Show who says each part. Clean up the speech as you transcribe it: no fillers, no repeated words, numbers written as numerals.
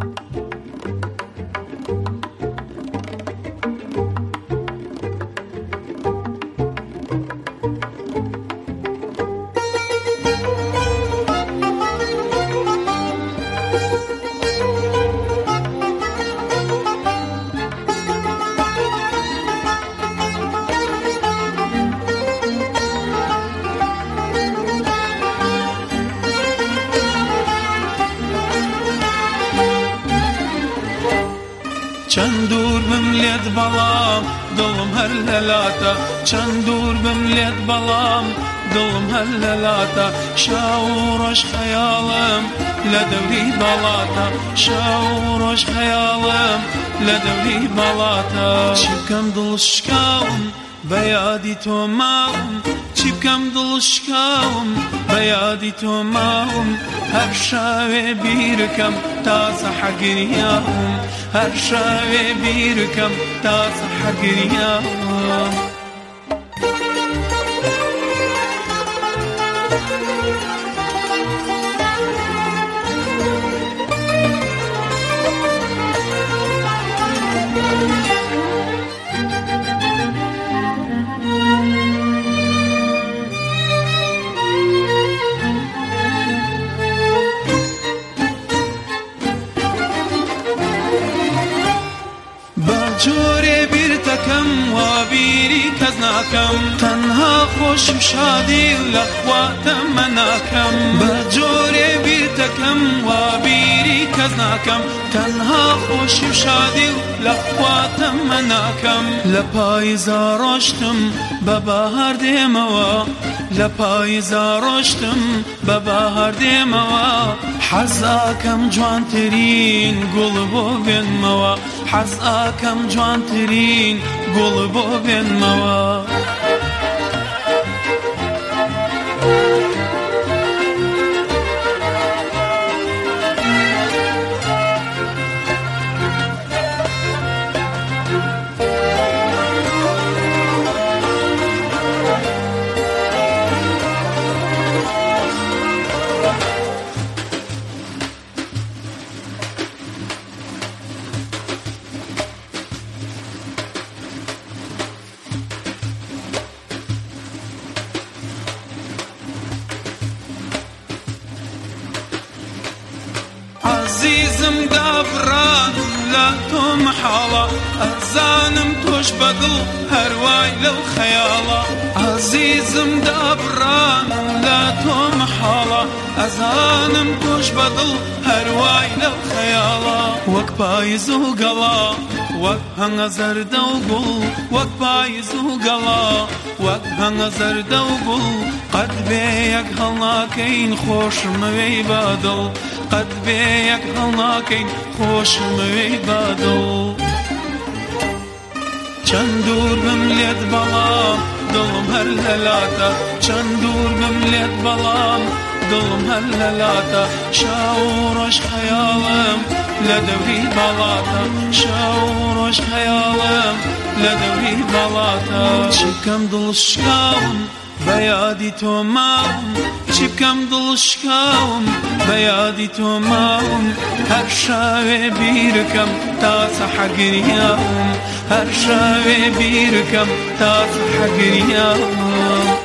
Speaker 1: چەند دوور بم لێت بەڵام دڵم هەر لەلاتە چەند دوور بم لێت بەڵام دڵم هەر لەلاتە شاو و ڕۆژ خەیاڵم لە دەوری بەڵاتە شاو و ڕۆژ خەیاڵم لە دەوری بەڵاتە چی بکەم دڵشکاوم بە یادی تۆ ماوم چی بکەم دڵشکاوم بە یادی تۆ ماوم هەر شاوێ بیرکەم تازە حەگریاوم هەر شاوێ بیرکەم تازە حەگریاوم جۆرێ بیرتەکەم وا بیری کەس ناکەم تەنها خۆشم شادی لە خوا تەمە ناکەم بە جۆرێ بیرتەکەم وا بیری کەس ناکەم تەنها خۆشم شادی لە خوا تەمە ناکەم لە پاییزا ڕۆشتم بە بەهار دێمەوە لە پاییزا ڕۆشتم بە بەهار دێمەوە حەزاکەم جوانترین گوڵ بۆ بێنمەوە حەزاکەم جوانترین گوڵ بۆ بێنمەوە عزیزم دابڕان لە تۆ مەحاڵە ئەزانم تۆش بەدڵ هەروای لەو خەیاڵە عزیزم دابڕان لە تۆ مەحاڵە ئەزانم تۆش بەدڵ هەروای لەو خەیاڵە وەک پاییز و گەڵا وەک هەنگە زەردە و گوڵ وەک پاییز و گەڵا وەک هەنگە زەردە و گوڵ قەت بێ یەک هەڵناکەین خۆشمەوەی بەدڵ قەت بێ یەک هەڵناکەین خۆشمەوەی بەدڵ چەند دوور بم لێت بەڵام دڵم هەر لەلاتە چەند دوور بم لێت بەڵام دڵم هەر لەلاتە شاو و ڕۆژ خەیاڵم لە دەوری بەڵاتە شاو و ڕۆژ خەیاڵم لە دەوری بەڵاتە چی بکەم دڵشکاوم بە یادی تۆ ماوم چی بکەم دڵشکاوم بە یادی تۆ ماوم هەر شاوێ بیرکەم تازە حەگریاوم هەر شاوێ بیرکەم تازە حەگریاوم